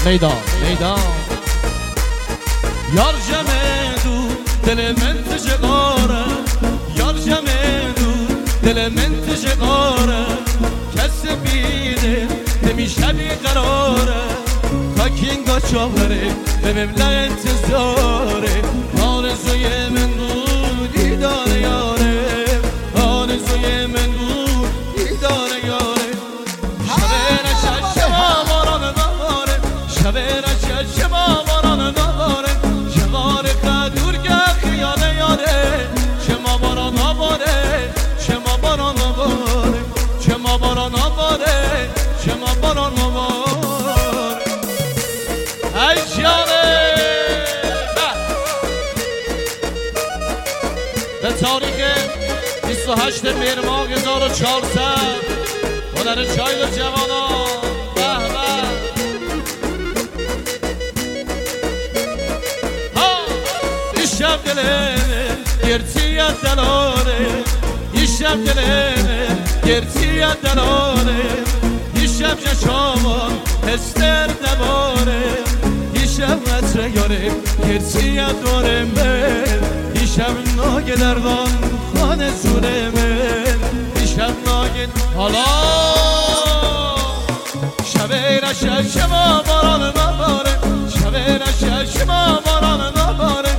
میدان یار جمع دو دل من تشقاره یار جمع دو دل من تشقاره کس بیده نمیشه بیقراره تا کینگا چاوره ببین انتظاره آرزوی من بود دیدار یاره آرزوی من بود دیدار یاره شبه نشه باران نواره شبه نشه باران نواره شوار قدور که خیال یاره شما باران نواره شما باران نواره شما باران نواره شما باران نواره ای جانه به تاریخ 28 مهر ماه 1400 هنر چایل جوانان به به این شب دله گرچیت دلاره این شب دله گرچیت دلاره این شب جشامان هستر نباره این شب عطر یاره گرچیت داره من این شب ناگه دردان خانه سونه من این شب ناگه حالا شبه رشه شما باران نباره شبه رشه شما باران نباره